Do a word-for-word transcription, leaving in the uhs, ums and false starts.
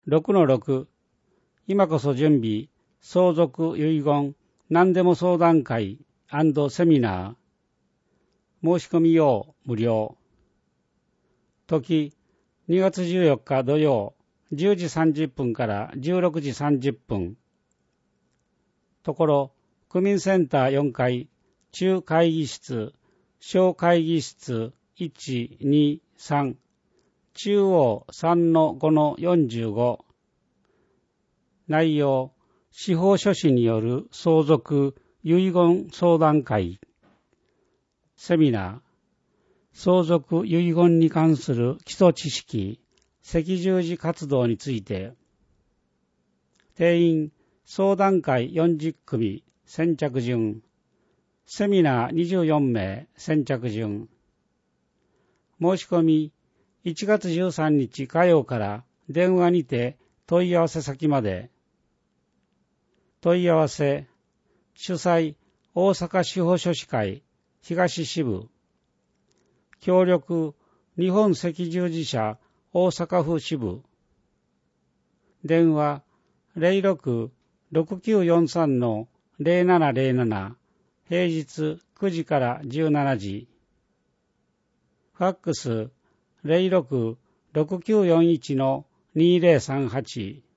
ろくのろく、今こそ準備、相続遺言、何でも相談会&セミナー。申し込み用無料。時、にがつじゅうよっか土曜、じゅうじさんじゅっぷんからじゅうろくじさんじゅっぷん。ところ、区民センターよんかい、中会議室、小会議室いち、に、さん、中央 さんのごのよんじゅうご。内容、司法書士による相続遺言相談会。セミナー、相続遺言に関する基礎知識、赤十字活動について。定員、相談会よんじゅっくみ、先着順。セミナーにじゅうよんめい、先着順。申し込み、いちがつじゅうさんにち火曜から電話にて問い合わせ先まで。問い合わせ、主催、大阪司法書士会、東支部。協力、日本赤十字社、大阪府支部。電話、ゼロろく ろくきゅうよんさん のゼロななゼロなな、平日くじからじゅうしちじ。ファックス、ゼロろく ろくきゅうよんいち のにゼロさんはち。